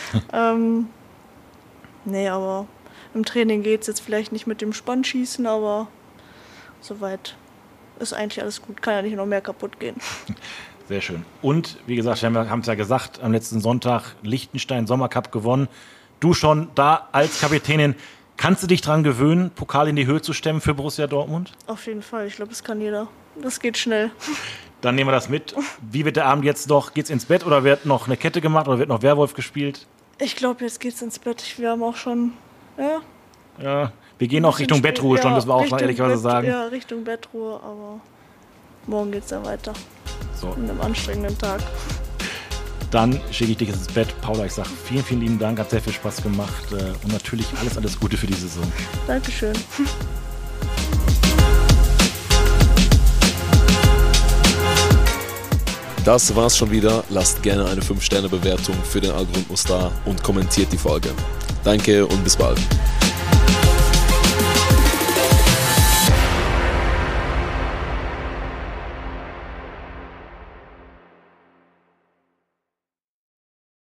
Nee, aber im Training geht es jetzt vielleicht nicht mit dem Spannschießen, aber soweit ist eigentlich alles gut. Kann ja nicht noch mehr kaputt gehen. Sehr schön. Und wie gesagt, wir haben es ja gesagt, am letzten Sonntag Liechtenstein Sommercup gewonnen. Du schon da als Kapitänin. Kannst du dich dran gewöhnen, Pokal in die Höhe zu stemmen für Borussia Dortmund? Auf jeden Fall. Ich glaube, das kann jeder. Das geht schnell. Dann nehmen wir das mit. Wie wird der Abend jetzt noch? Geht's ins Bett oder wird noch eine Kette gemacht oder wird noch Werwolf gespielt? Ich glaube, jetzt geht's ins Bett. Wir haben auch schon... Ja, wir gehen auch Richtung Bettruhe schon, das war auch schon ehrlicherweise sagen. Ja, Richtung Bettruhe, aber morgen geht's ja weiter. So. Mit einem anstrengenden Tag. Dann schicke ich dich ins Bett. Paula, ich sage vielen, vielen lieben Dank, hat sehr viel Spaß gemacht und natürlich alles Gute für die Saison. Dankeschön. Das war's schon wieder. Lasst gerne eine 5-Sterne-Bewertung für den Algorithmus da und kommentiert die Folge. Danke und bis bald.